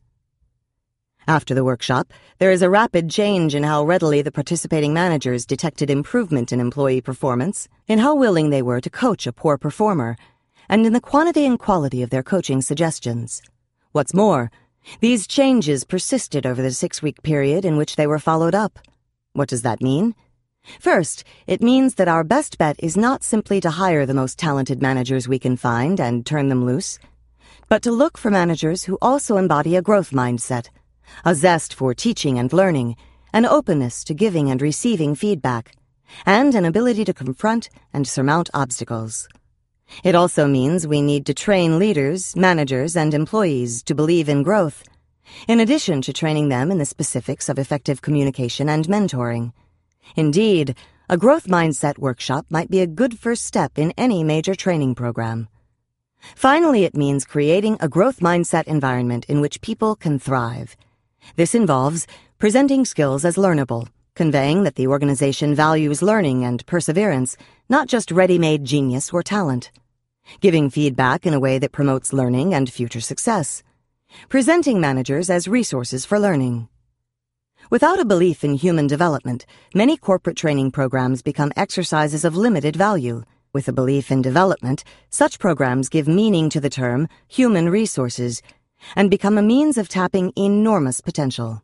After the workshop, there is a rapid change in how readily the participating managers detected improvement in employee performance, in how willing they were to coach a poor performer, and in the quantity and quality of their coaching suggestions. What's more, these changes persisted over the 6-week period in which they were followed up. What does that mean? First, it means that our best bet is not simply to hire the most talented managers we can find and turn them loose, but to look for managers who also embody a growth mindset, a zest for teaching and learning, an openness to giving and receiving feedback, and an ability to confront and surmount obstacles. It also means we need to train leaders, managers, and employees to believe in growth, in addition to training them in the specifics of effective communication and mentoring. Indeed, a growth mindset workshop might be a good first step in any major training program. Finally, it means creating a growth mindset environment in which people can thrive. This involves presenting skills as learnable, conveying that the organization values learning and perseverance, not just ready-made genius or talent. Giving feedback in a way that promotes learning and future success. Presenting managers as resources for learning. Without a belief in human development, many corporate training programs become exercises of limited value. With a belief in development, such programs give meaning to the term human resources and become a means of tapping enormous potential.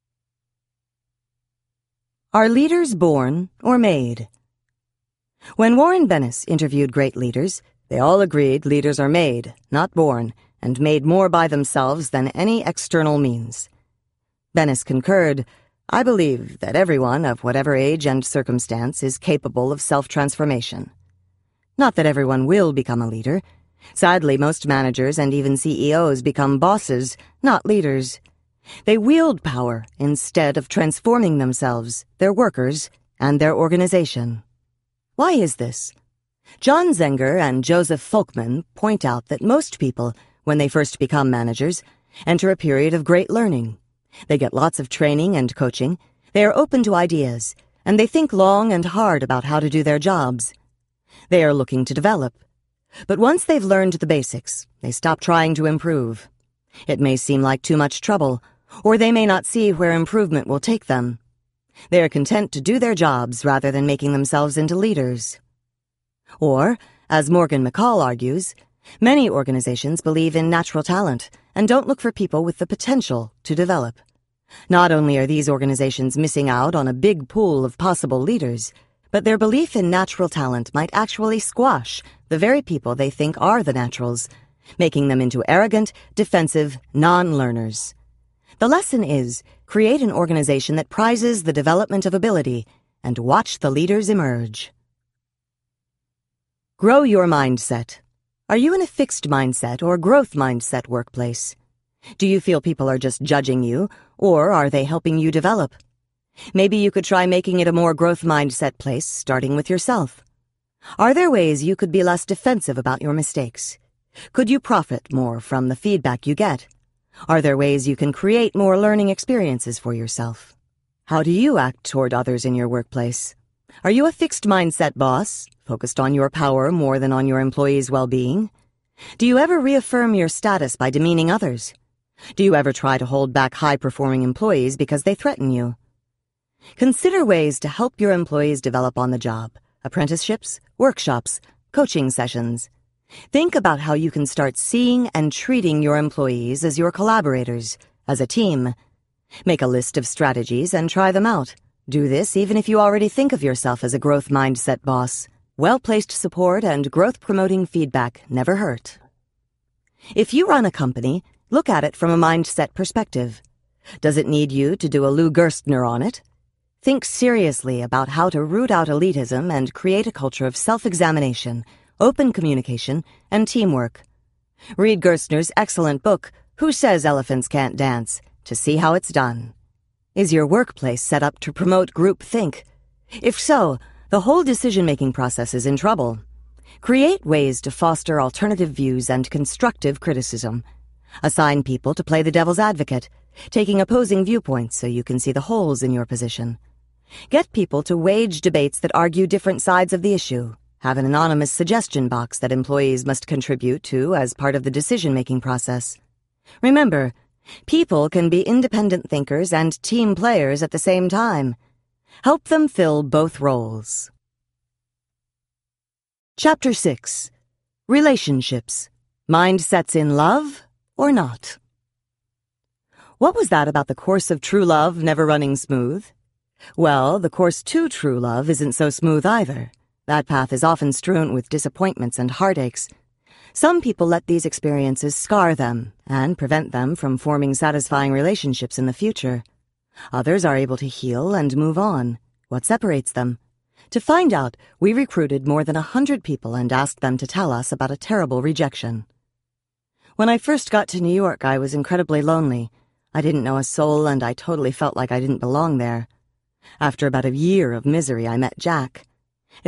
Are leaders born or made? When Warren Bennis interviewed great leaders, they all agreed leaders are made, not born, and made more by themselves than any external means. Bennis concurred, "I believe that everyone of whatever age and circumstance is capable of self-transformation." Not that everyone will become a leader. Sadly, most managers and even CEOs become bosses, not leaders. They wield power instead of transforming themselves, their workers, and their organization. Why is this? John Zenger and Joseph Folkman point out that most people, when they first become managers, enter a period of great learning. They get lots of training and coaching, they are open to ideas, and they think long and hard about how to do their jobs. They are looking to develop. But once they've learned the basics, they stop trying to improve. It may seem like too much trouble, or they may not see where improvement will take them. They are content to do their jobs rather than making themselves into leaders. Or, as Morgan McCall argues, many organizations believe in natural talent and don't look for people with the potential to develop. Not only are these organizations missing out on a big pool of possible leaders, but their belief in natural talent might actually squash the very people they think are the naturals, making them into arrogant, defensive, non-learners. The lesson is, create an organization that prizes the development of ability and watch the leaders emerge. Grow your mindset. Are you in a fixed mindset or growth mindset workplace? Do you feel people are just judging you, or are they helping you develop? Maybe you could try making it a more growth mindset place, starting with yourself. Are there ways you could be less defensive about your mistakes? Could you profit more from the feedback you get? Are there ways you can create more learning experiences for yourself? How do you act toward others in your workplace? Are you a fixed mindset boss, focused on your power more than on your employees' well-being? Do you ever reaffirm your status by demeaning others? Do you ever try to hold back high-performing employees because they threaten you? Consider ways to help your employees develop on the job: apprenticeships, workshops, coaching sessions. Think about how you can start seeing and treating your employees as your collaborators, as a team. Make a list of strategies and try them out. Do this even if you already think of yourself as a growth mindset boss. Well-placed support and growth-promoting feedback never hurt. If you run a company, look at it from a mindset perspective. Does it need you to do a Lou Gerstner on it? Think seriously about how to root out elitism and create a culture of self-examination, open communication, and teamwork. Read Gerstner's excellent book, Who Says Elephants Can't Dance, to see how it's done. Is your workplace set up to promote groupthink? If so, the whole decision-making process is in trouble. Create ways to foster alternative views and constructive criticism. Assign people to play the devil's advocate, taking opposing viewpoints so you can see the holes in your position. Get people to wage debates that argue different sides of the issue. Have an anonymous suggestion box that employees must contribute to as part of the decision-making process. Remember, people can be independent thinkers and team players at the same time. Help them fill both roles. Chapter 6. Relationships. Mindsets in love or not? What was that about the course of true love never running smooth? Well, the course to true love isn't so smooth either. That path is often strewn with disappointments and heartaches. Some people let these experiences scar them and prevent them from forming satisfying relationships in the future. Others are able to heal and move on. What separates them? To find out, we recruited more than 100 people and asked them to tell us about a terrible rejection. When I first got to New York, I was incredibly lonely. I didn't know a soul, and I totally felt like I didn't belong there. After about a year of misery, I met Jack.